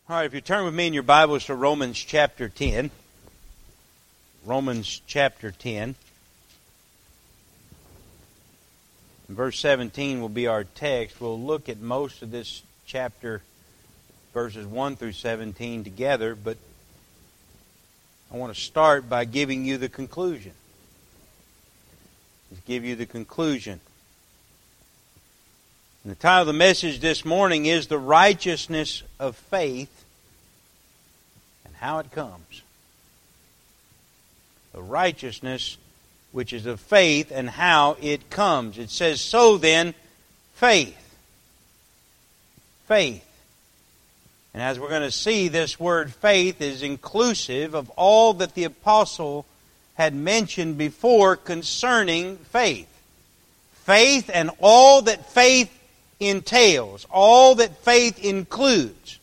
All right, if you turn with me in your Bibles to Romans chapter 10. Romans chapter 10. Verse 17 will be our text. We'll look at most of this chapter, verses 1 through 17 together, but I want to start by giving you the conclusion. Let's give you the conclusion. And the title of the message this morning is The Righteousness of Faith and How It Comes. The righteousness which is of faith and how it comes. It says, so then, faith. Faith. And as we're going to see, this word faith is inclusive of all that the apostle had mentioned before concerning faith. Faith and all that faith entails, all that faith includes.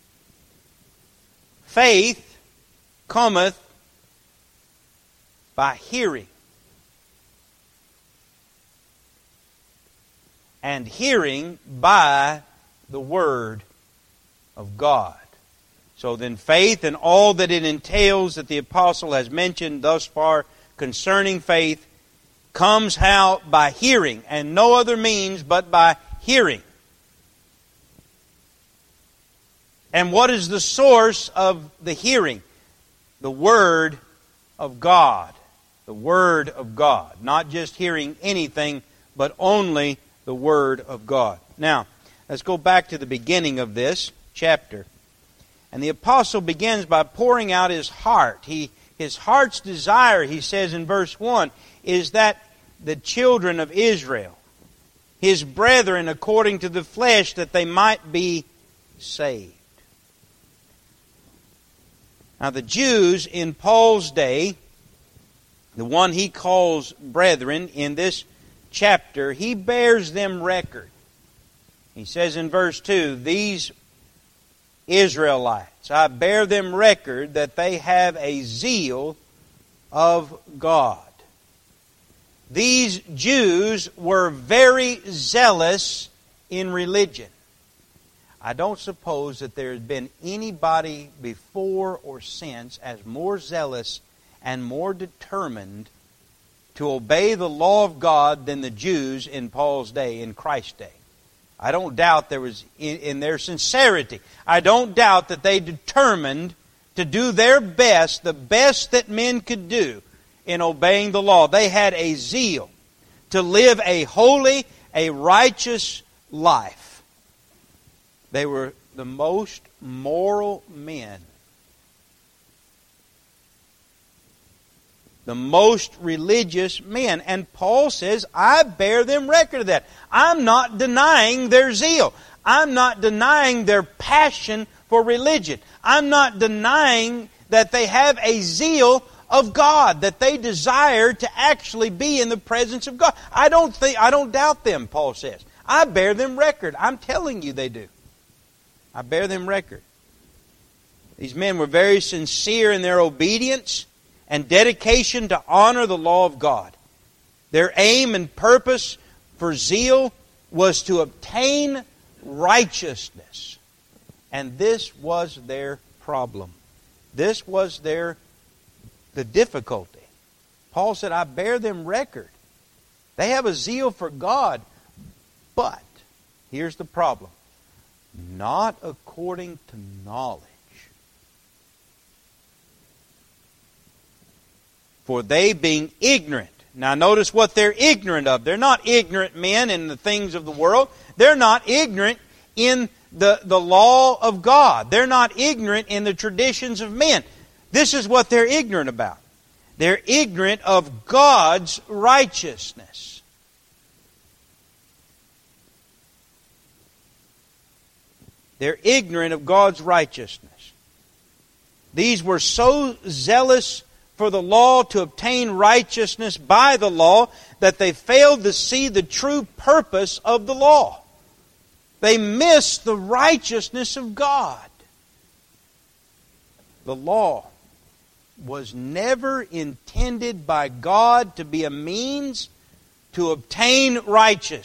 Faith cometh by hearing, and hearing by the Word of God. So then faith and all that it entails that the apostle has mentioned thus far concerning faith comes how? By hearing, and no other means but by hearing. And what is the source of the hearing? The Word of God. The Word of God. Not just hearing anything, but only the Word of God. Now, let's go back to the beginning of this chapter. And the apostle begins by pouring out his heart. His heart's desire, he says in verse 1, is that the children of Israel, his brethren according to the flesh, that they might be saved. Now the Jews in Paul's day, the one he calls brethren in this chapter, he bears them record. He says in verse 2, these Israelites, I bear them record that they have a zeal of God. These Jews were very zealous in religion. I don't suppose that there has been anybody before or since as more zealous and more determined to obey the law of God than the Jews in Paul's day, in Christ's day. I don't doubt there was, in their sincerity, I don't doubt that they determined to do their best, the best that men could do in obeying the law. They had a zeal to live a holy, a righteous life. They were the most moral men, the most religious men. And Paul says, I bear them record of that. I'm not denying their zeal. I'm not denying their passion for religion. I'm not denying that they have a zeal of God, that they desire to actually be in the presence of God. I don't doubt them, Paul says. I bear them record. I'm telling you they do. I bear them record. These men were very sincere in their obedience and dedication to honor the law of God. Their aim and purpose for zeal was to obtain righteousness. And this was their problem. This was the difficulty. Paul said, I bear them record. They have a zeal for God, but here's the problem. Not according to knowledge. For they being ignorant. Now notice what they're ignorant of. They're not ignorant men in the things of the world. They're not ignorant in the law of God. They're not ignorant in the traditions of men. This is what they're ignorant about. They're ignorant of God's righteousness. They're ignorant of God's righteousness. These were so zealous for the law to obtain righteousness by the law that they failed to see the true purpose of the law. They missed the righteousness of God. The law was never intended by God to be a means to obtain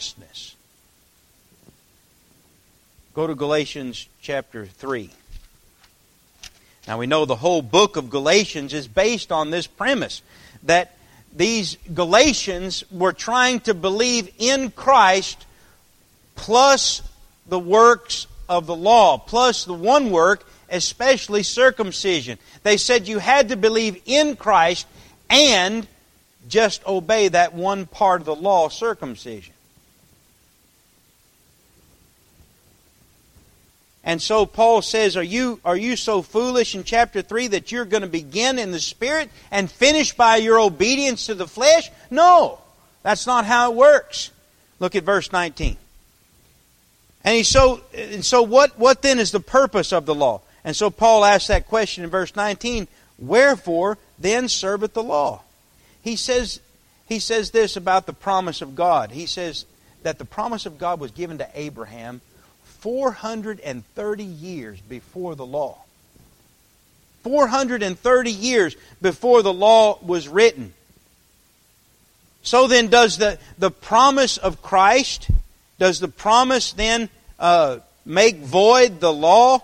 righteousness. Go to Galatians chapter 3. Now we know the whole book of Galatians is based on this premise, that these Galatians were trying to believe in Christ plus the works of the law, plus the one work, especially circumcision. They said you had to believe in Christ and just obey that one part of the law, circumcision. And so Paul says, are you so foolish in chapter 3 that you're going to begin in the Spirit and finish by your obedience to the flesh? No, that's not how it works. Look at verse 19. And so what then is the purpose of the law? And so Paul asks that question in verse 19, wherefore then serveth the law? He says this about the promise of God. He says that the promise of God was given to Abraham 430 years before the law. 430 years before the law was written. So then does the promise of Christ, does the promise then make void the law?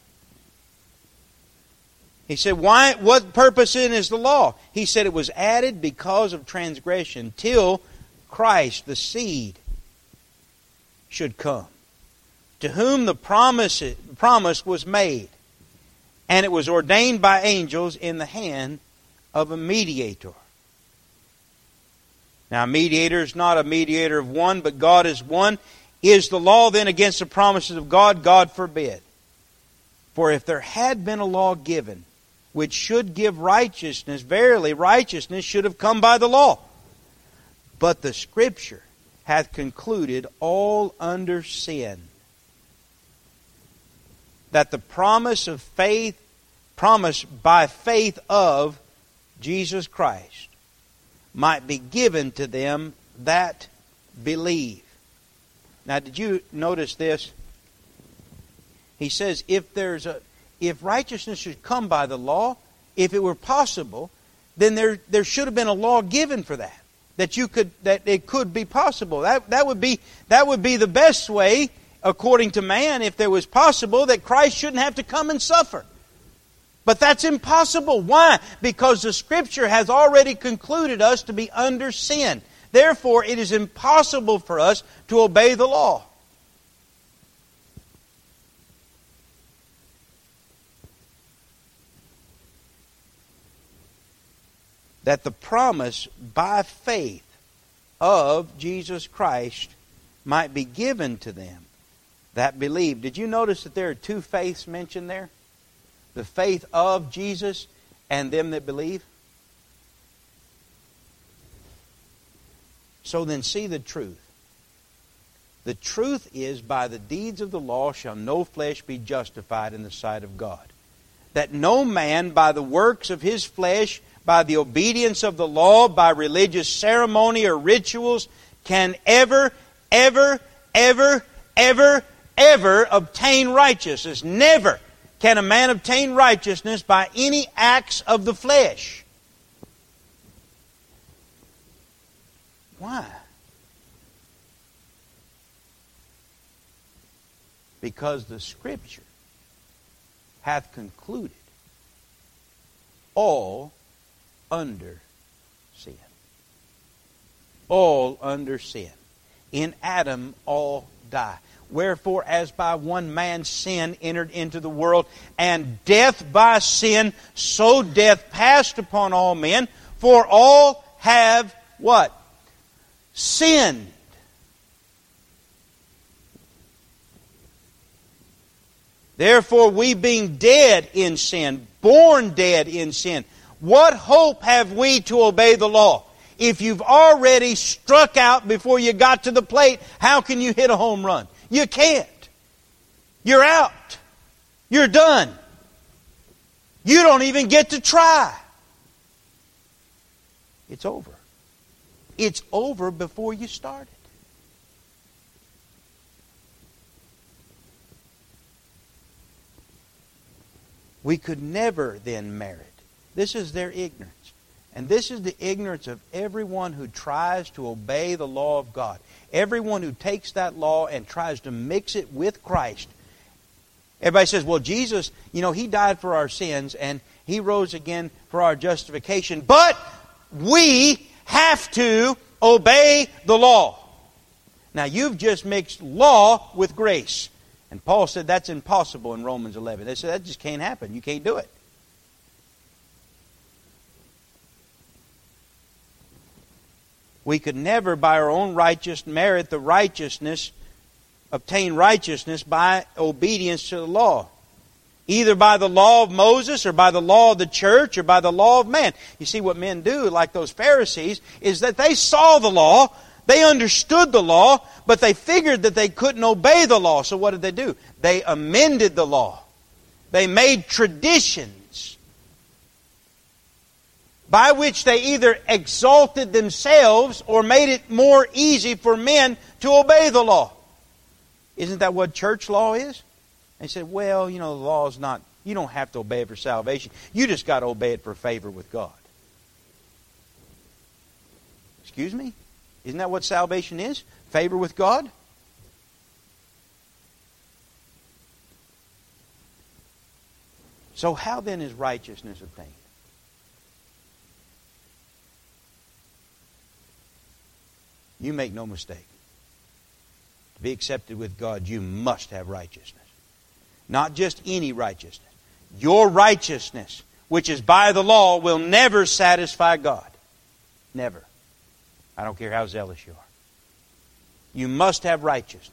He said, why? What purpose then is the law? He said it was added because of transgression till Christ, the seed, should come, to whom the promise was made, and it was ordained by angels in the hand of a mediator. Now, a mediator is not a mediator of one, but God is one. Is the law then against the promises of God? God forbid. For if there had been a law given, which should give righteousness, verily righteousness should have come by the law. But the Scripture hath concluded all under sin, that the promise by faith of Jesus Christ might be given to them that believe. Now, did you notice this? He says, if righteousness should come by the law, if it were possible, then there should have been a law given for that. That it could be possible. That would be the best way, according to man, if there was possible, that Christ shouldn't have to come and suffer. But that's impossible. Why? Because the Scripture has already concluded us to be under sin. Therefore, it is impossible for us to obey the law. That the promise by faith of Jesus Christ might be given to them that believe. Did you notice that there are two faiths mentioned there? The faith of Jesus and them that believe. So then see the truth. The truth is, by the deeds of the law shall no flesh be justified in the sight of God. That no man by the works of his flesh, by the obedience of the law, by religious ceremony or rituals, can ever obtain righteousness. Never can a man obtain righteousness by any acts of the flesh. Why? Because the Scripture hath concluded all under sin. All under sin. In Adam all die. Wherefore, as by one man sin entered into the world, and death by sin, so death passed upon all men, for all have what? Sinned. Therefore, we being dead in sin, born dead in sin, what hope have we to obey the law? If you've already struck out before you got to the plate, how can you hit a home run? You can't. You're out. You're done. You don't even get to try. It's over. It's over before you started. We could never then merit. This is their ignorance. And this is the ignorance of everyone who tries to obey the law of God. Everyone who takes that law and tries to mix it with Christ Everybody says, well, Jesus, He died for our sins and He rose again for our justification. But we have to obey the law. Now, you've just mixed law with grace. And Paul said that's impossible in Romans 11. They said that just can't happen. You can't do it. We could never, by our own righteousness, merit the righteousness, obtain righteousness by obedience to the law. Either by the law of Moses, or by the law of the church, or by the law of man. You see, what men do, like those Pharisees, is that they saw the law, they understood the law, but they figured that they couldn't obey the law. So what did they do? They amended the law. They made traditions by which they either exalted themselves or made it more easy for men to obey the law. Isn't that what church law is? They said, well, the law is not, you don't have to obey it for salvation. You just got to obey it for favor with God. Excuse me? Isn't that what salvation is? Favor with God? So how then is righteousness obtained? You make no mistake. To be accepted with God, you must have righteousness. Not just any righteousness. Your righteousness, which is by the law, will never satisfy God. Never. I don't care how zealous you are. You must have righteousness.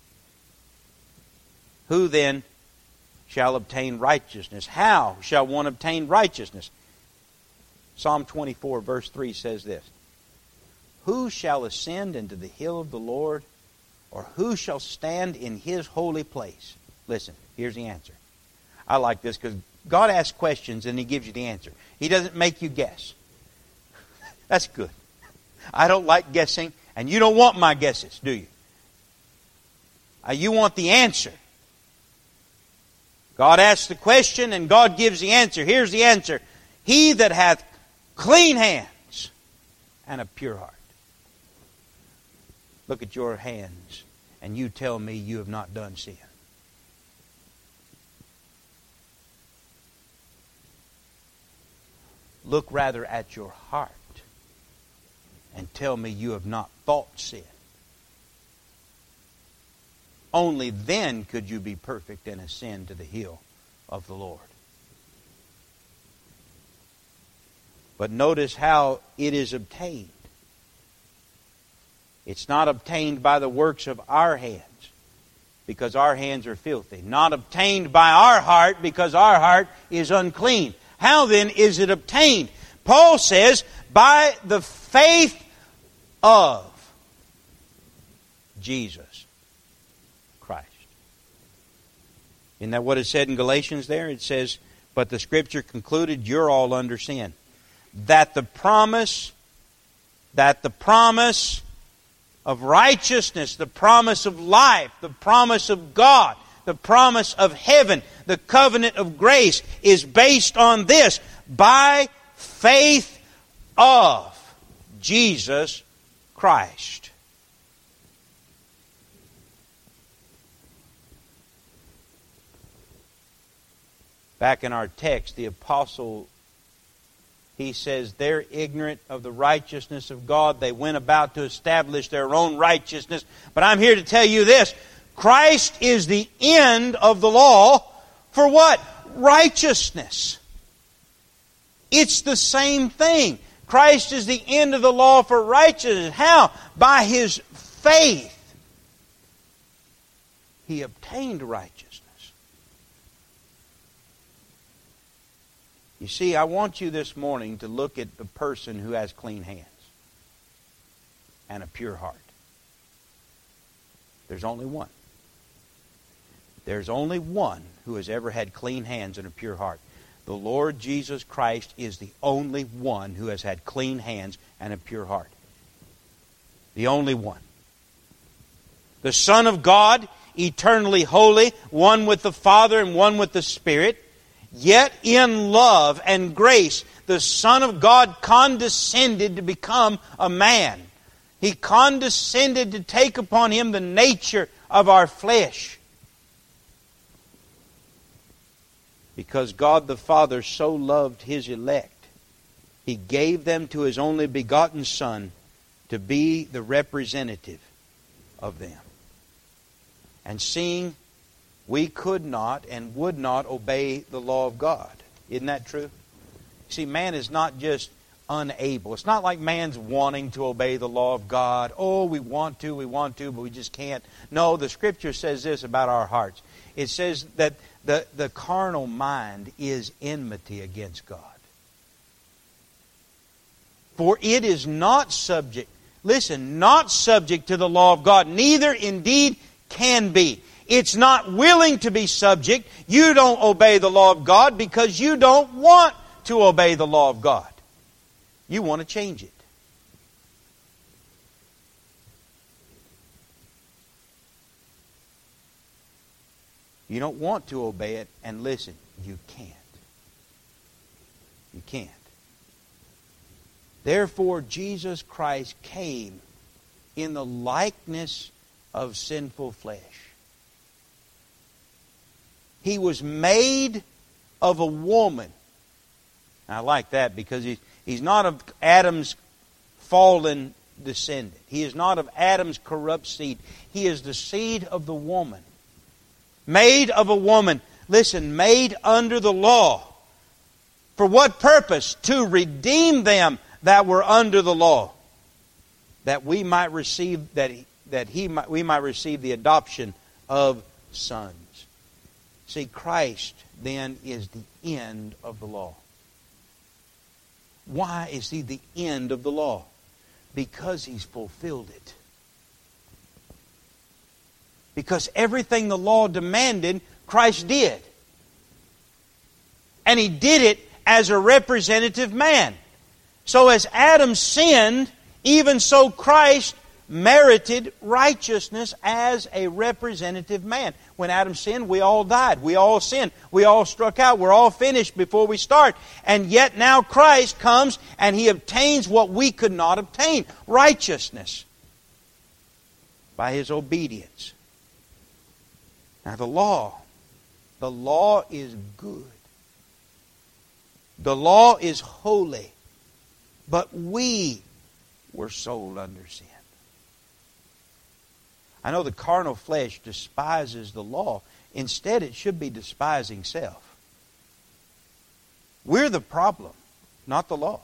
Who then shall obtain righteousness? How shall one obtain righteousness? Psalm 24 verse 3 says this. Who shall ascend into the hill of the Lord? Or who shall stand in His holy place? Listen, here's the answer. I like this because God asks questions and He gives you the answer. He doesn't make you guess. That's good. I don't like guessing, and you don't want my guesses, do you? You want the answer. God asks the question and God gives the answer. Here's the answer. He that hath clean hands and a pure heart. Look at your hands and you tell me you have not done sin. Look rather at your heart and tell me you have not thought sin. Only then could you be perfect and ascend to the hill of the Lord. But notice how it is obtained. It's not obtained by the works of our hands, because our hands are filthy. Not obtained by our heart, because our heart is unclean. How then is it obtained? Paul says, by the faith of Jesus Christ. Isn't that what it said in Galatians there? It says, but the Scripture concluded, you're all under sin. That the promise of righteousness, the promise of life, the promise of God, the promise of heaven, the covenant of grace is based on this. By faith of Jesus Christ. Back in our text, the apostle, he says, they're ignorant of the righteousness of God. They went about to establish their own righteousness. But I'm here to tell you this. Christ is the end of the law for what? Righteousness. It's the same thing. Christ is the end of the law for righteousness. How? By His faith. He obtained righteousness. You see, I want you this morning to look at the person who has clean hands and a pure heart. There's only one. There's only one who has ever had clean hands and a pure heart. The Lord Jesus Christ is the only one who has had clean hands and a pure heart. The only one. The Son of God, eternally holy, one with the Father and one with the Spirit. Yet in love and grace, the Son of God condescended to become a man. He condescended to take upon Him the nature of our flesh. Because God the Father so loved His elect, He gave them to His only begotten Son to be the representative of them. And seeing we could not and would not obey the law of God. Isn't that true? See, man is not just unable. It's not like man's wanting to obey the law of God. Oh, we want to, but we just can't. No, the Scripture says this about our hearts. It says that the carnal mind is enmity against God. For it is not subject, listen, not subject to the law of God, neither indeed can be. It's not willing to be subject. You don't obey the law of God because you don't want to obey the law of God. You want to change it. You don't want to obey it, and listen, you can't. You can't. Therefore, Jesus Christ came in the likeness of sinful flesh. He was made of a woman. I like that because he's not of Adam's fallen descendant. He is not of Adam's corrupt seed. He is the seed of the woman. Made of a woman. Listen, made under the law. For what purpose? To redeem them that were under the law. That we might receive we might receive the adoption of sons. See, Christ then is the end of the law. Why is He the end of the law? Because He's fulfilled it. Because everything the law demanded, Christ did. And He did it as a representative man. So as Adam sinned, even so Christ merited righteousness as a representative man. When Adam sinned, we all died. We all sinned. We all struck out. We're all finished before we start. And yet now Christ comes and He obtains what we could not obtain. Righteousness. By His obedience. Now the law is good. The law is holy. But we were sold under sin. I know the carnal flesh despises the law. Instead, it should be despising self. We're the problem, not the law.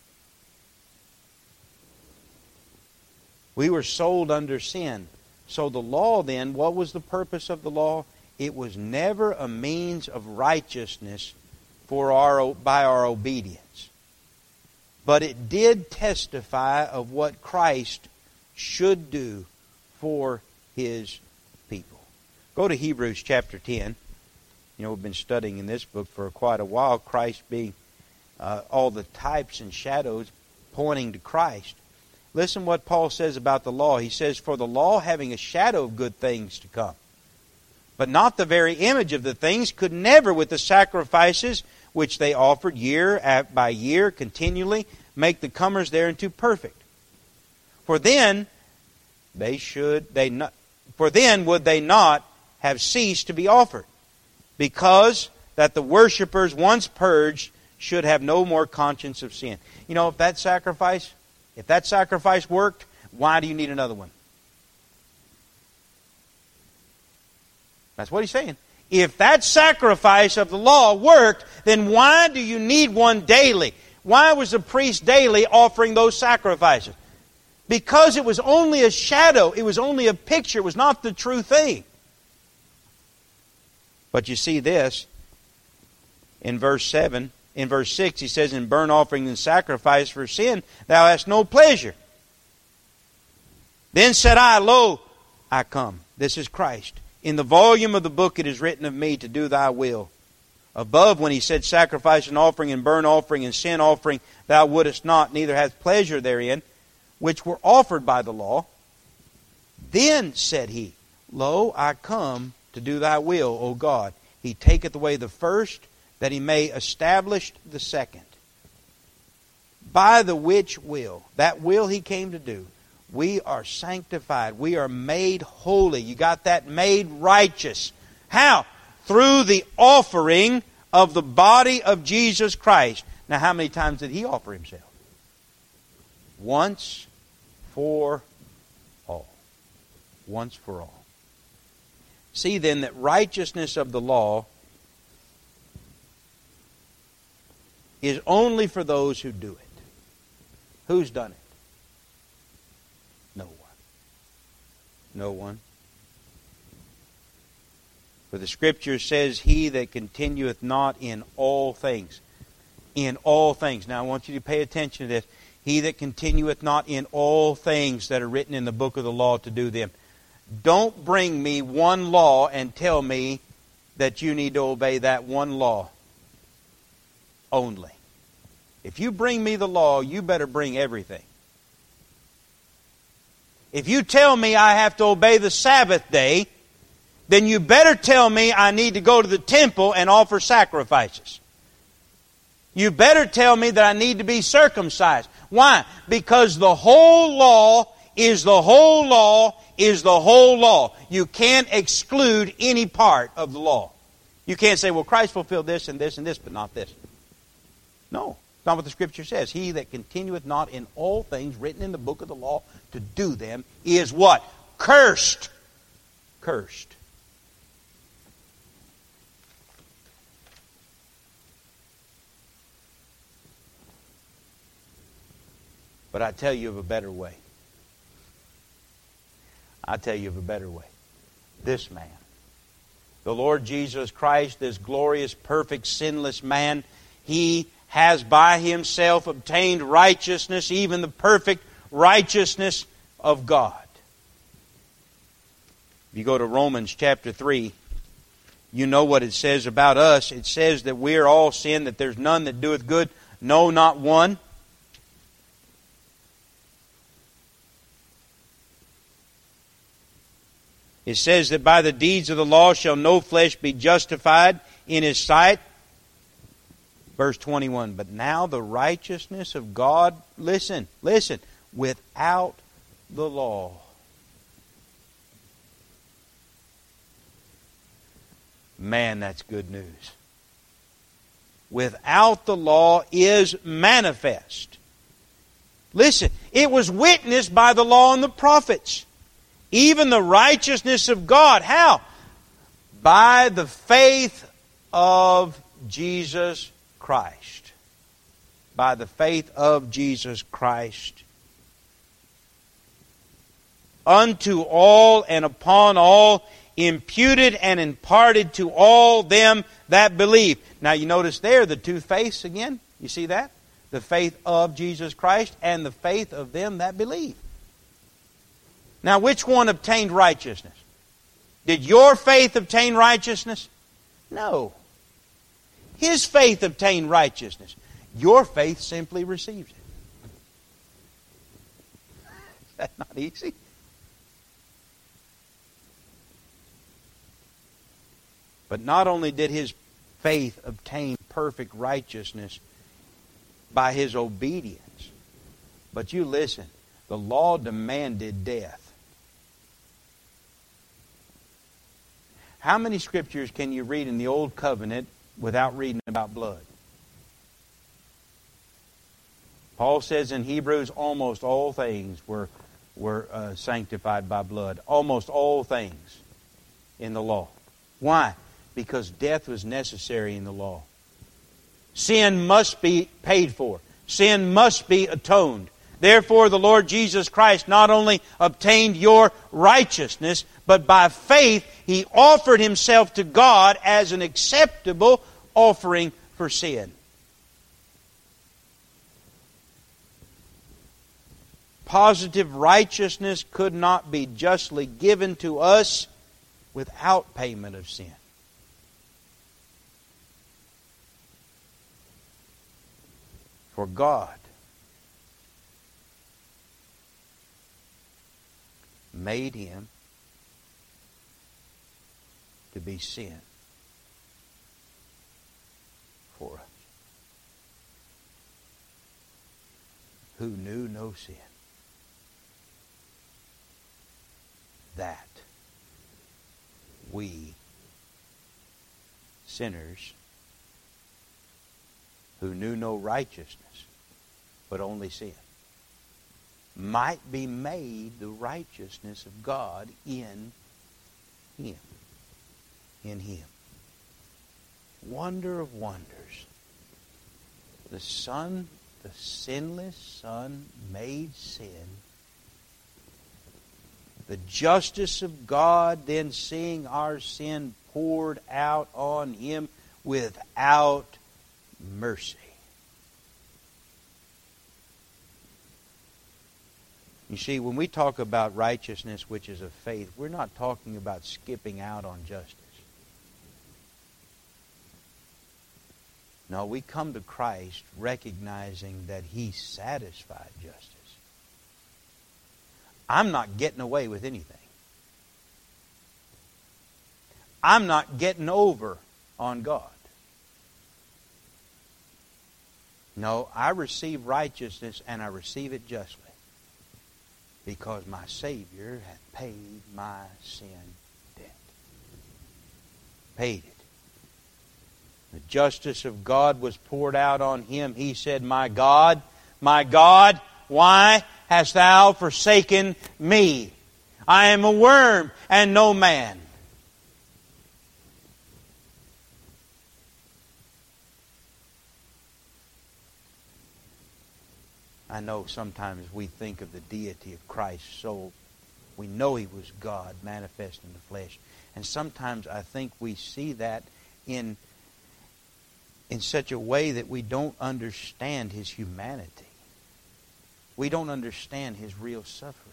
We were sold under sin. So the law then, what was the purpose of the law? It was never a means of righteousness by our obedience. But it did testify of what Christ should do for His people. Go to Hebrews chapter 10. You know, we've been studying in this book for quite a while, Christ being all the types and shadows pointing to Christ. Listen what Paul says about the law. He says, for the law having a shadow of good things to come, but not the very image of the things, could never with the sacrifices which they offered year by year continually make the comers thereunto perfect. For then would they not have ceased to be offered, because that the worshippers once purged should have no more conscience of sin. You know, if that sacrifice worked, why do you need another one? That's what he's saying. If that sacrifice of the law worked, then why do you need one daily? Why was the priest daily offering those sacrifices? Because it was only a shadow. It was only a picture. It was not the true thing. But you see this in verse 7. In verse 6 he says, in burnt offering and sacrifice for sin thou hast no pleasure. Then said I, lo, I come. This is Christ. In the volume of the book it is written of me to do thy will. Above, when he said sacrifice and offering and burnt offering and sin offering thou wouldest not, neither hast pleasure therein, which were offered by the law. Then said he, lo, I come to do thy will, O God. He taketh away the first, that he may establish the second. By the which will, that will he came to do, we are sanctified. We are made holy. You got that? Made righteous. How? Through the offering of the body of Jesus Christ. Now, how many times did He offer Himself? Once for all. Once for all. See then that righteousness of the law is only for those who do it. Who's done it? No one. No one. For the Scripture says, He that continueth not in all things. In all things. Now I want you to pay attention to this. He that continueth not in all things that are written in the book of the law to do them. Don't bring me one law and tell me that you need to obey that one law only. If you bring me the law, you better bring everything. If you tell me I have to obey the Sabbath day, then you better tell me I need to go to the temple and offer sacrifices. You better tell me that I need to be circumcised. Why? Because the whole law is the whole law is the whole law. You can't exclude any part of the law. You can't say, well, Christ fulfilled this and this and this, but not this. No, it's not what the Scripture says. He that continueth not in all things written in the book of the law to do them is what? Cursed. Cursed. But I tell you of a better way. I tell you of a better way. This man, the Lord Jesus Christ, this glorious, perfect, sinless man, He has by Himself obtained righteousness, even the perfect righteousness of God. If you go to Romans chapter 3, you know what it says about us. It says that we are all sin, that there's none that doeth good, no, not one. It says that by the deeds of the law shall no flesh be justified in His sight. Verse 21, but now the righteousness of God, listen, without the law. Man, that's good news. Without the law is manifest. Listen, it was witnessed by the law and the prophets. Even the righteousness of God. How? By the faith of Jesus Christ. By the faith of Jesus Christ. Unto all and upon all, imputed and imparted to all them that believe. Now you notice there the two faiths again. You see that? The faith of Jesus Christ and the faith of them that believe. Now, which one obtained righteousness? Did your faith obtain righteousness? No. His faith obtained righteousness. Your faith simply receives it. Is that not easy? But not only did his faith obtain perfect righteousness by his obedience, but you listen, the law demanded death. How many scriptures can you read in the Old Covenant without reading about blood? Paul says in Hebrews, almost all things were sanctified by blood. Almost all things in the law. Why? Because death was necessary in the law. Sin must be paid for. Sin must be atoned. Therefore, the Lord Jesus Christ not only obtained your righteousness, but by faith He offered Himself to God as an acceptable offering for sin. Positive righteousness could not be justly given to us without payment of sin. For God made Him to be sin for us, who knew no sin, that we sinners who knew no righteousness, but only sin, might be made the righteousness of God in Him. In Him. Wonder of wonders. The Son, the sinless Son, made sin. The justice of God, then seeing our sin poured out on Him without mercy. You see, when we talk about righteousness, which is of faith, we're not talking about skipping out on justice. No, we come to Christ recognizing that He satisfied justice. I'm not getting away with anything. I'm not getting over on God. No, I receive righteousness and I receive it justly because my Savior hath paid my sin debt. Paid it. The justice of God was poured out on Him. He said, my God, why hast Thou forsaken me? I am a worm and no man. I know sometimes we think of the deity of Christ, so we know He was God manifest in the flesh. And sometimes I think we see that in such a way that we don't understand His humanity. We don't understand His real suffering.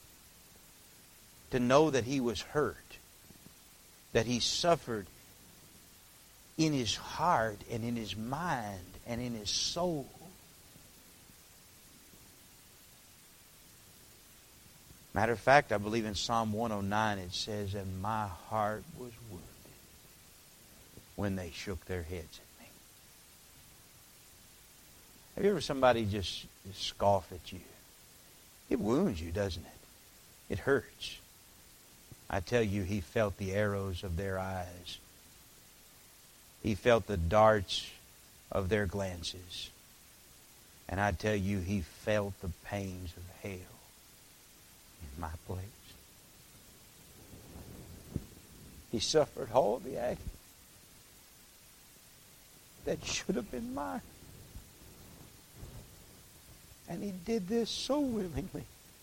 To know that He was hurt, that He suffered in His heart and in His mind and in His soul. Matter of fact, I believe in Psalm 109 it says, and my heart was wounded when they shook their heads at me. Have you ever somebody just scoff at you? It wounds you, doesn't it? It hurts. I tell you, He felt the arrows of their eyes. He felt the darts of their glances. And I tell you, He felt the pains of hell in my place. He suffered all the agony that should have been mine. And He did this so willingly.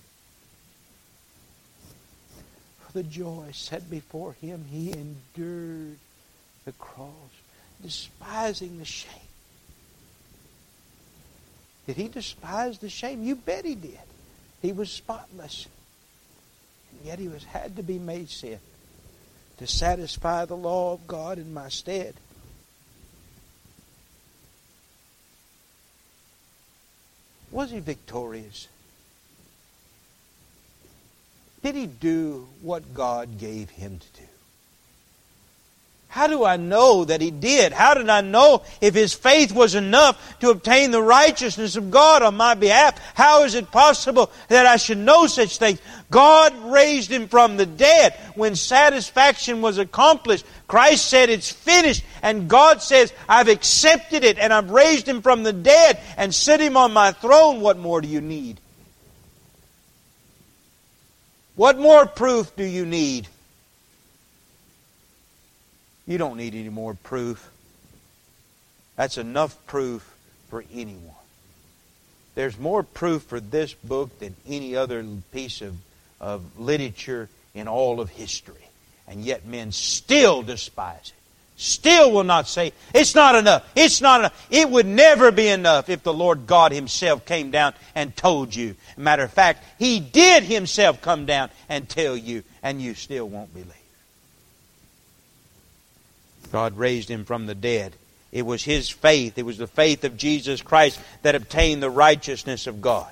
For the joy set before Him, He endured the cross, despising the shame. Did He despise the shame? You bet He did. He was spotless. And yet He had to be made sin to satisfy the law of God in my stead. Was He victorious? Did He do what God gave Him to do? How do I know that He did? How did I know if His faith was enough to obtain the righteousness of God on my behalf? How is it possible that I should know such things? God raised Him from the dead. When satisfaction was accomplished, Christ said, it's finished. And God says, I've accepted it and I've raised Him from the dead and set Him on my throne. What more do you need? What more proof do you need? You don't need any more proof. That's enough proof for anyone. There's more proof for this book than any other piece of literature in all of history. And yet men still despise it. Still will not say, it's not enough. It's not enough. It would never be enough if the Lord God Himself came down and told you. Matter of fact, He did Himself come down and tell you, and you still won't believe. God raised Him from the dead. It was His faith. It was the faith of Jesus Christ that obtained the righteousness of God.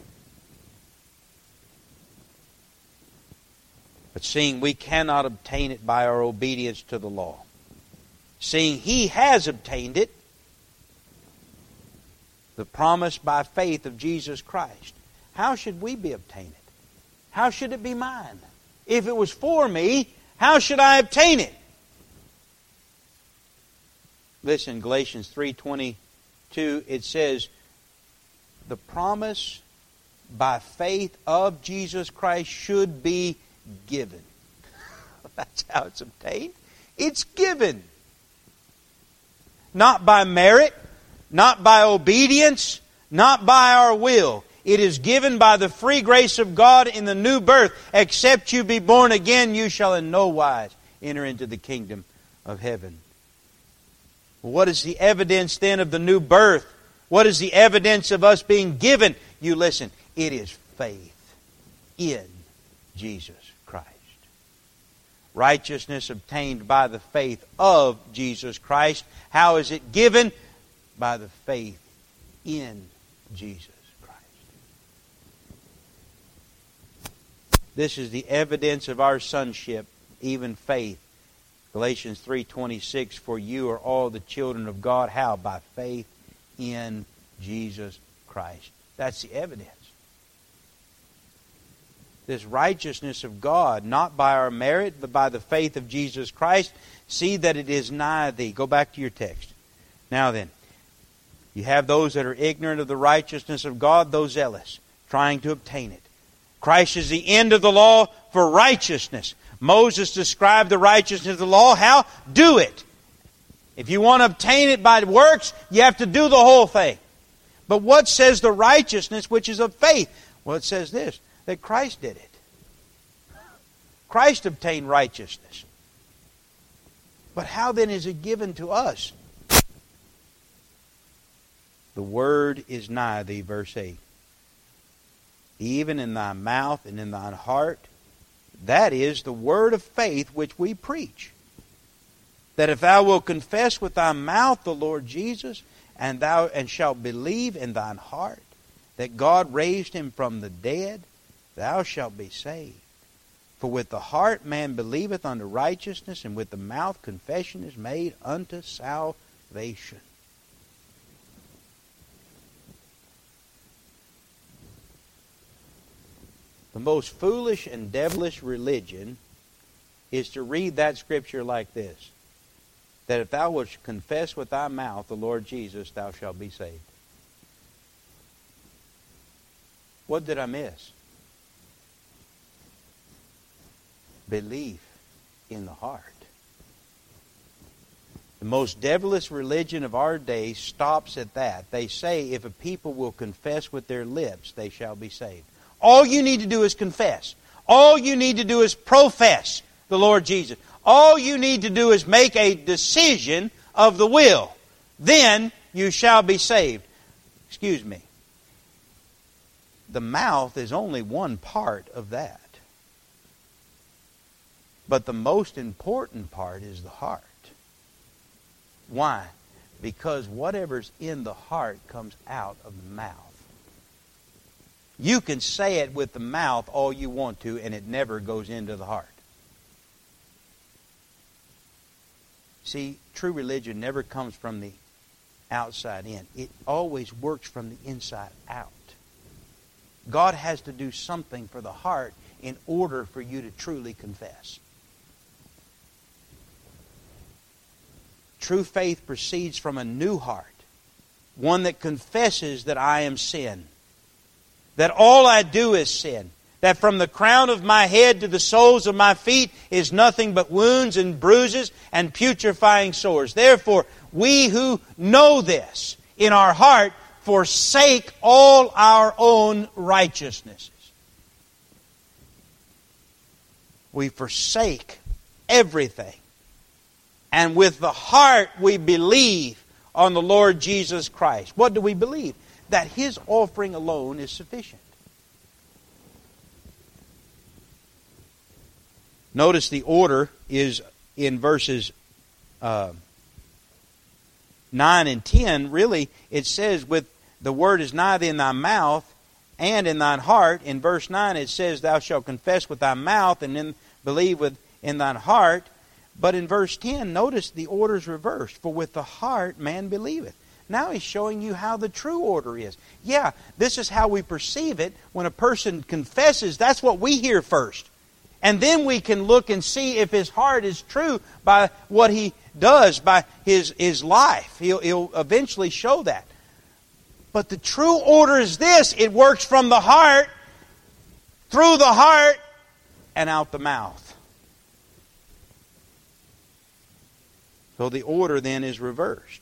But seeing we cannot obtain it by our obedience to the law, seeing He has obtained it, the promise by faith of Jesus Christ, how should we be obtain it? How should it be mine? If it was for me, how should I obtain it? Listen, Galatians 3:22 2, it says, the promise by faith of Jesus Christ should be given. That's how it's obtained. It's given. Not by merit, not by obedience, not by our will. It is given by the free grace of God in the new birth. Except you be born again, you shall in no wise enter into the kingdom of heaven. Well, what is the evidence then of the new birth? What is the evidence of us being given? You listen, it is faith in Jesus Christ. Righteousness obtained by the faith of Jesus Christ. How is it given? By the faith in Jesus Christ. This is the evidence of our sonship, even faith. Galatians 3:26, for you are all the children of God. How? By faith in Jesus Christ. That's the evidence. This righteousness of God, not by our merit, but by the faith of Jesus Christ. See that it is nigh thee. Go back to your text. Now then, you have those that are ignorant of the righteousness of God, those zealous, trying to obtain it. Christ is the end of the law for righteousness. Moses described the righteousness of the law. How? Do it. If you want to obtain it by works, you have to do the whole thing. But what says the righteousness which is of faith? Well, it says this, that Christ did it. Christ obtained righteousness. But how then is it given to us? The word is nigh thee, verse 8. Even in thy mouth and in thine heart. That is the word of faith which we preach. That if thou wilt confess with thy mouth the Lord Jesus, and shalt believe in thine heart that God raised him from the dead, thou shalt be saved. For with the heart man believeth unto righteousness, and with the mouth confession is made unto salvation. The most foolish and devilish religion is to read that scripture like this. That if thou wilt confess with thy mouth the Lord Jesus, thou shalt be saved. What did I miss? Belief in the heart. The most devilish religion of our day stops at that. They say if a people will confess with their lips, they shall be saved. All you need to do is confess. All you need to do is profess the Lord Jesus. All you need to do is make a decision of the will. Then you shall be saved. Excuse me. The mouth is only one part of that. But the most important part is the heart. Why? Because whatever's in the heart comes out of the mouth. You can say it with the mouth all you want to, and it never goes into the heart. See, true religion never comes from the outside in. It always works from the inside out. God has to do something for the heart in order for you to truly confess. True faith proceeds from a new heart, one that confesses that I am sin, that all I do is sin, that from the crown of my head to the soles of my feet is nothing but wounds and bruises and putrefying sores. Therefore, we who know this in our heart forsake all our own righteousnesses. We forsake everything. And with the heart we believe on the Lord Jesus Christ. What do we believe? That His offering alone is sufficient. Notice the order is in verses 9 and 10. Really, it says, with the word is nigh thee in thy mouth and in thine heart. In verse 9 it says, thou shalt confess with thy mouth and then believe in thine heart. But in verse 10, notice the order is reversed. For with the heart man believeth. Now he's showing you how the true order is. Yeah, this is how we perceive it. When a person confesses, that's what we hear first. And then we can look and see if his heart is true by what he does, by his life. He'll eventually show that. But the true order is this. It works from the heart, through the heart, and out the mouth. So the order then is reversed.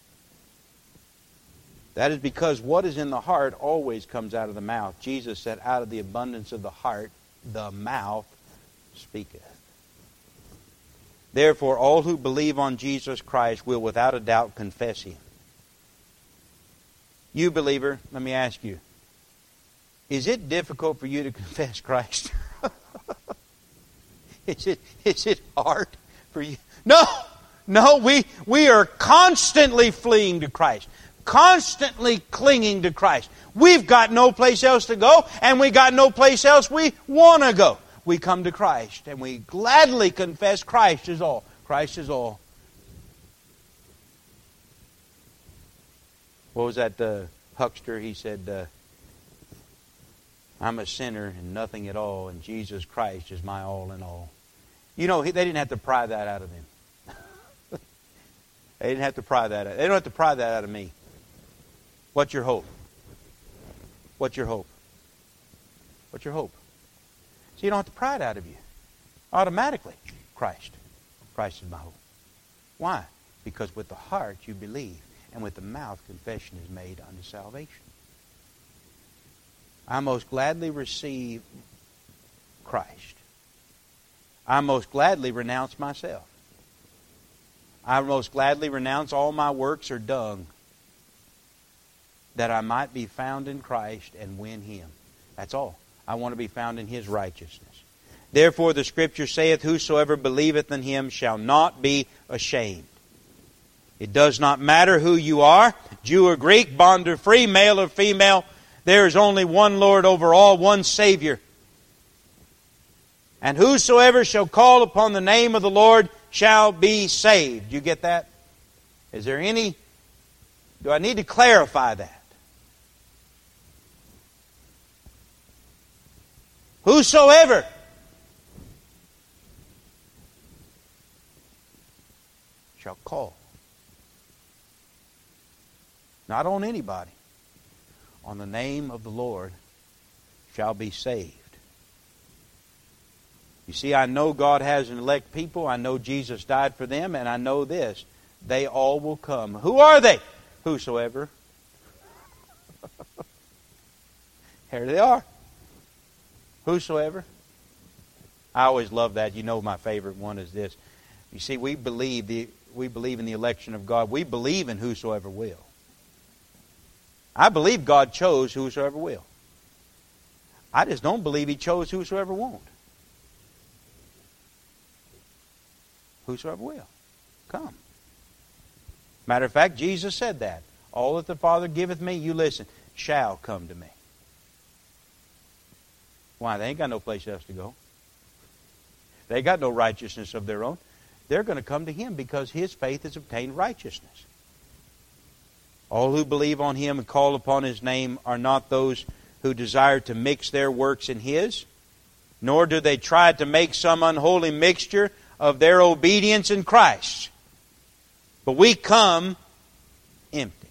That is because what is in the heart always comes out of the mouth. Jesus said, out of the abundance of the heart, the mouth speaketh. Therefore, all who believe on Jesus Christ will without a doubt confess Him. You believer, let me ask you, is it difficult for you to confess Christ? Is it hard for you? No, we are constantly fleeing to Christ. Constantly clinging to Christ. We've got no place else to go, and we got no place else we want to go. We come to Christ, and we gladly confess Christ is all. Christ is all. What was that huckster? He said, I'm a sinner and nothing at all, and Jesus Christ is my all in all. You know, they didn't have to pry that out of him. They didn't have to pry that out. They don't have to pry that out of me. What's your hope? What's your hope? What's your hope? So you don't have to pry it out of you. Automatically, Christ. Christ is my hope. Why? Because with the heart you believe, and with the mouth confession is made unto salvation. I most gladly receive Christ. I most gladly renounce myself. I most gladly renounce all my works are dung, that I might be found in Christ and win Him. That's all. I want to be found in His righteousness. Therefore the Scripture saith, whosoever believeth in Him shall not be ashamed. It does not matter who you are, Jew or Greek, bond or free, male or female. There is only one Lord over all, one Savior. And whosoever shall call upon the name of the Lord shall be saved. You get that? Is there any... Do I need to clarify that? Whosoever shall call. Not on anybody. On the name of the Lord shall be saved. You see, I know God has an elect people. I know Jesus died for them. And I know this. They all will come. Who are they? Whosoever. Here they are. Whosoever. I always love that. You know my favorite one is this. You see, we believe in the election of God. We believe in whosoever will. I believe God chose whosoever will. I just don't believe He chose whosoever won't. Whosoever will. Come. Matter of fact, Jesus said that. All that the Father giveth me, you listen, shall come to me. Why? They ain't got no place else to go. They got no righteousness of their own. They're going to come to Him because His faith has obtained righteousness. All who believe on Him and call upon His name are not those who desire to mix their works in His, nor do they try to make some unholy mixture of their obedience in Christ. But we come empty.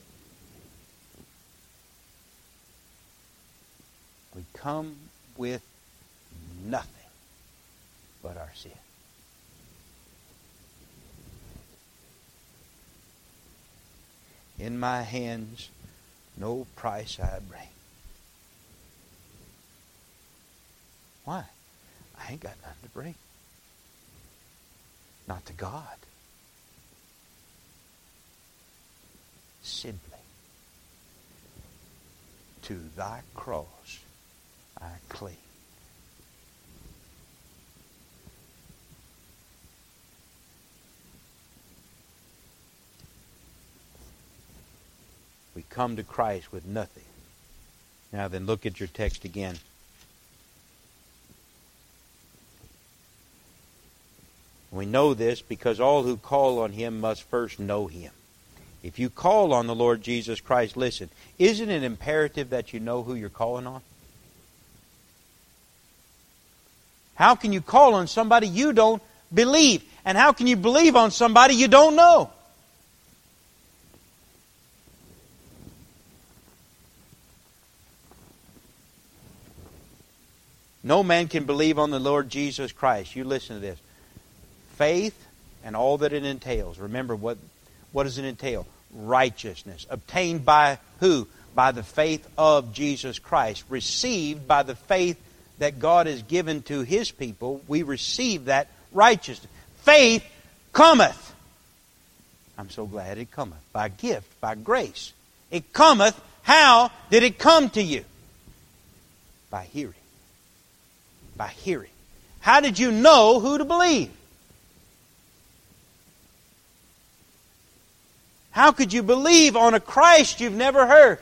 We come with nothing but our sin. In my hands, no price I bring. Why? I ain't got nothing to bring. Not to God. Simply, to Thy cross I cling. We come to Christ with nothing. Now then, look at your text again. We know this because all who call on Him must first know Him. If you call on the Lord Jesus Christ, listen, isn't it imperative that you know who you're calling on? How can you call on somebody you don't believe? And how can you believe on somebody you don't know? No man can believe on the Lord Jesus Christ. You listen to this. Faith and all that it entails. Remember, what does it entail? Righteousness. Obtained by who? By the faith of Jesus Christ. Received by the faith that God has given to His people. We receive that righteousness. Faith cometh. I'm so glad it cometh. By gift, by grace. It cometh. How did it come to you? By hearing. By hearing. How did you know who to believe? How could you believe on a Christ you've never heard?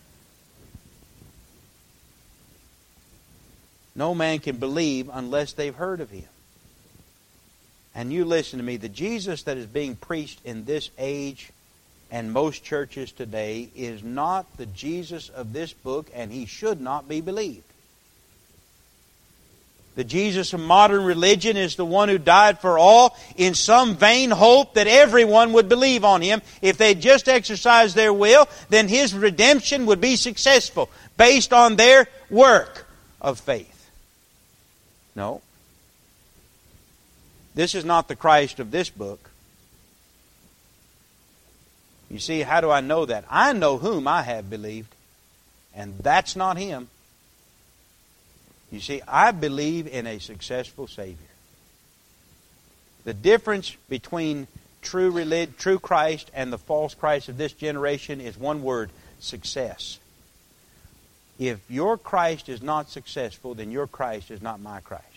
No man can believe unless they've heard of Him. And you listen to me, the Jesus that is being preached in this age and most churches today is not the Jesus of this book, and He should not be believed. The Jesus of modern religion is the one who died for all in some vain hope that everyone would believe on Him. If they just exercised their will, then His redemption would be successful based on their work of faith. No. This is not the Christ of this book. You see, how do I know that? I know whom I have believed, and that's not Him. You see, I believe in a successful Savior. The difference between true Christ and the false Christ of this generation is one word: success. If your Christ is not successful, then your Christ is not my Christ.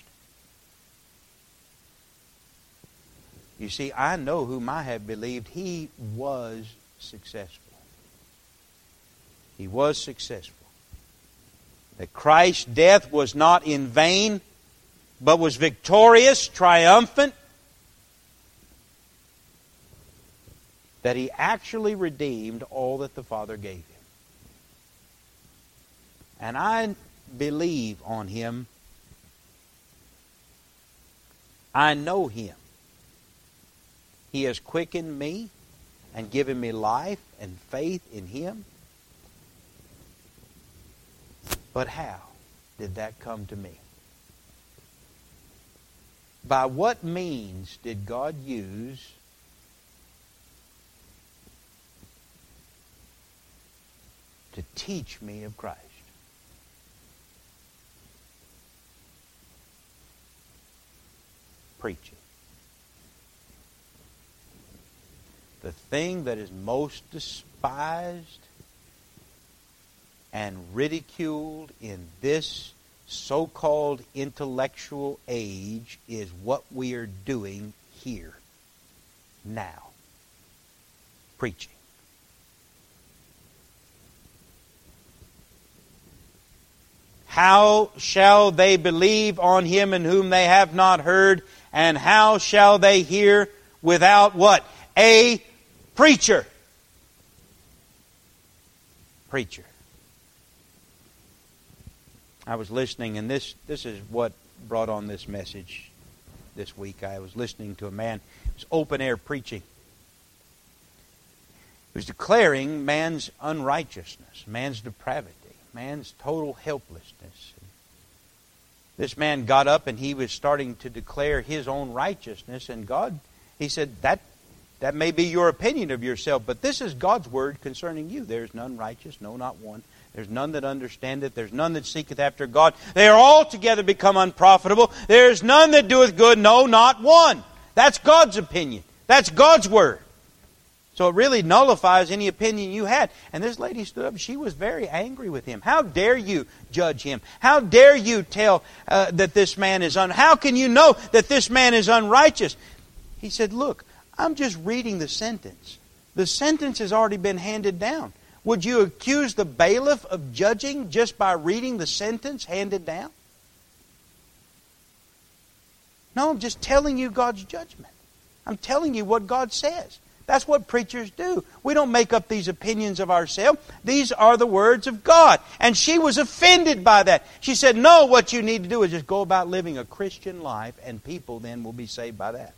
You see, I know whom I have believed. He was successful. He was successful. That Christ's death was not in vain, but was victorious, triumphant. That He actually redeemed all that the Father gave Him. And I believe on Him. I know Him. He has quickened me and given me life and faith in Him. But how did that come to me? By what means did God use to teach me of Christ? Preaching. The thing that is most despised and ridiculed in this so-called intellectual age is what we are doing here now. Preaching. How shall they believe on Him in whom they have not heard? And how shall they hear without what? A preacher. Preacher. I was listening, and this is what brought on this message this week. I was listening to a man. It was open-air preaching. He was declaring man's unrighteousness, man's depravity, man's total helplessness. This man got up and he was starting to declare his own righteousness, and God, he said, that may be your opinion of yourself, but this is God's word concerning you. There is none righteous, no, not one. There's none that understandeth. There's none that seeketh after God. They are altogether become unprofitable. There is none that doeth good, no, not one. That's God's opinion. That's God's word. So it really nullifies any opinion you had. And this lady stood up. She was very angry with him. How dare you judge him? How dare you tell that this man is how can you know that this man is unrighteous? He said, look, I'm just reading the sentence. The sentence has already been handed down. Would you accuse the bailiff of judging just by reading the sentence handed down? No, I'm just telling you God's judgment. I'm telling you what God says. That's what preachers do. We don't make up these opinions of ourselves. These are the words of God. And she was offended by that. She said, no, what you need to do is just go about living a Christian life, and people then will be saved by that.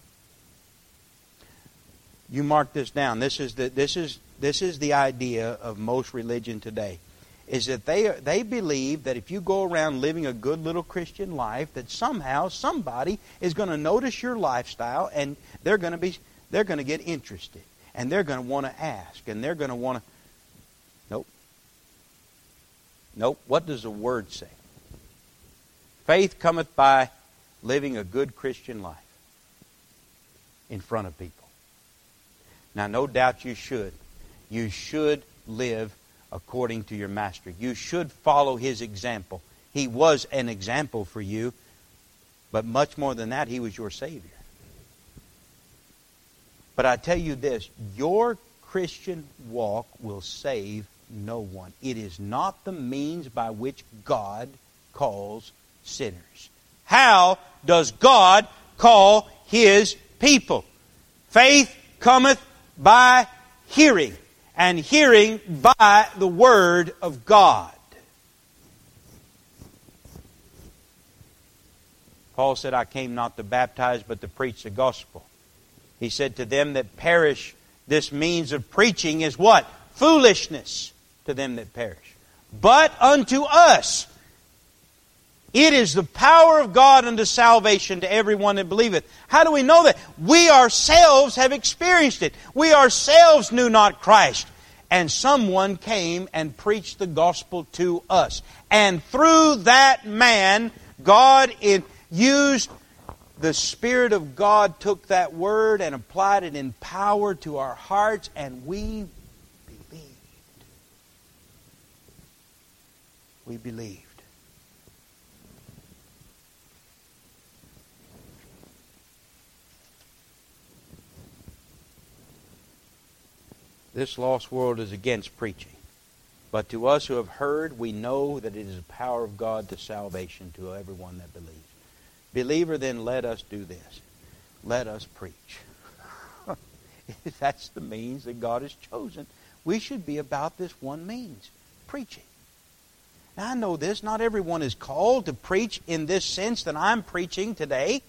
You mark this down. This is the idea of most religion today. is that they believe that if you go around living a good little Christian life, that somehow somebody is going to notice your lifestyle and they're going to get interested and they're going to want to ask and they're going to want to. Nope. What does the Word say? Faith cometh by living a good Christian life in front of people. Now, no doubt you should. You should live according to your Master. You should follow His example. He was an example for you, but much more than that, He was your Savior. But I tell you this, your Christian walk will save no one. It is not the means by which God calls sinners. How does God call His people? Faith cometh by hearing, and hearing by the Word of God. Paul said, I came not to baptize, but to preach the gospel. He said, to them that perish, this means of preaching is what? Foolishness to them that perish. But unto us, it is the power of God unto salvation to everyone that believeth. How do we know that? We ourselves have experienced it. We ourselves knew not Christ. And someone came and preached the gospel to us. And through that man, God used the Spirit of God, took that word and applied it in power to our hearts, and we believed. We believed. This lost world is against preaching. But to us who have heard, we know that it is the power of God to salvation to everyone that believes. Believer, then let us do this. Let us preach. That's the means that God has chosen. We should be about this one means, preaching. Now I know this, not everyone is called to preach in this sense that I'm preaching today.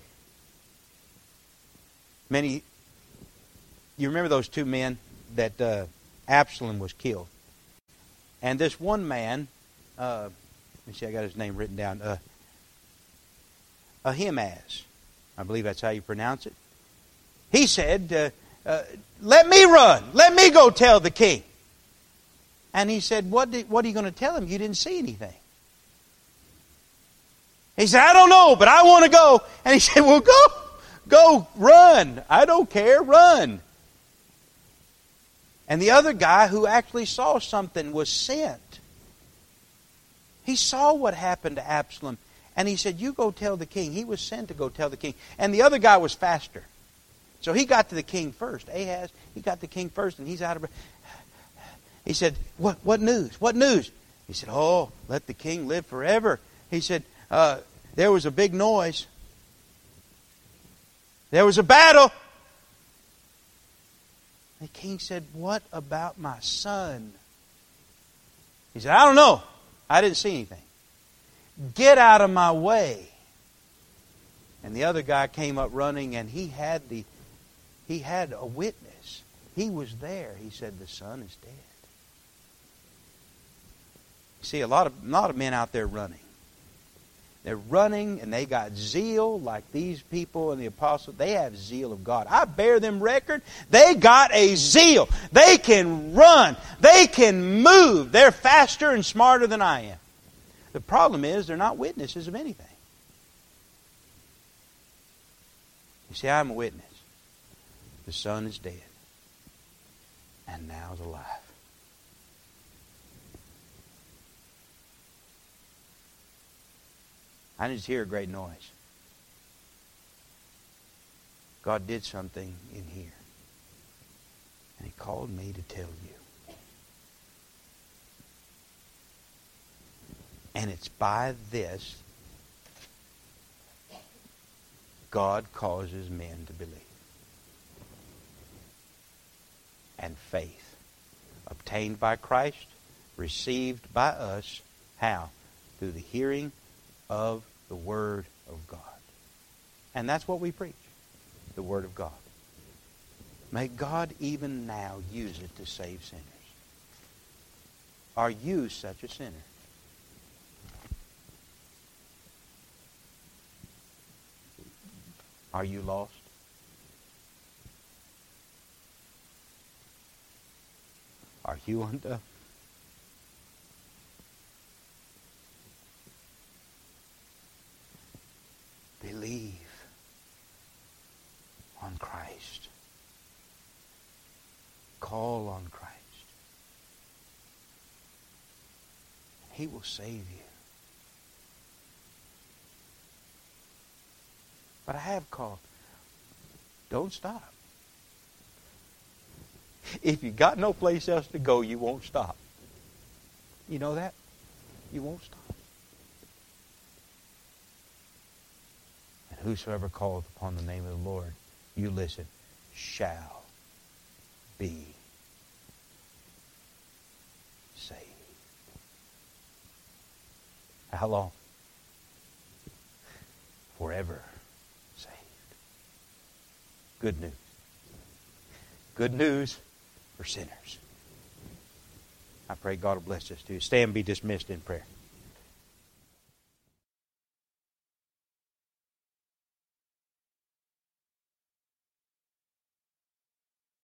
You remember those two men that Absalom was killed. And this one man, let me see, I got his name written down, Ahimaaz, I believe that's how you pronounce it. He said, let me run, let me go tell the king. And he said, what are you going to tell him? You didn't see anything. He said, I don't know, but I want to go. And he said, well, go, run. I don't care, run. And the other guy who actually saw something was sent. He saw what happened to Absalom. And he said, you go tell the king. He was sent to go tell the king. And the other guy was faster. So he got to the king first. Ahaz, he got the king first, and he's out of breath. He said, what news? What news? He said, oh, let the king live forever. He said, there was a big noise. There was a battle. The king said, what about my son? He said, I don't know. I didn't see anything. Get out of my way. And the other guy came up running, and he had a witness. He was there. He said, the son is dead. You see, a lot of men out there running. They're running, and they got zeal like these people and the apostles. They have zeal of God. I bear them record. They got a zeal. They can run. They can move. They're faster and smarter than I am. The problem is they're not witnesses of anything. You see, I'm a witness. The son is dead, and now is alive. I just hear a great noise. God did something in here. And He called me to tell you. And it's by this God causes men to believe. And faith, obtained by Christ, received by us, how? Through the hearing of the Word of God. And that's what we preach, the Word of God. May God even now use it to save sinners. Are you such a sinner? Are you lost? Are you undone? Believe on Christ. Call on Christ. He will save you. But I have called. Don't stop. If you got no place else to go, you won't stop. You know that? You won't stop. And whosoever calleth upon the name of the Lord, you listen, shall be saved. How long? Forever saved. Good news. Good news for sinners. I pray God will bless us too. Stand and be dismissed in prayer.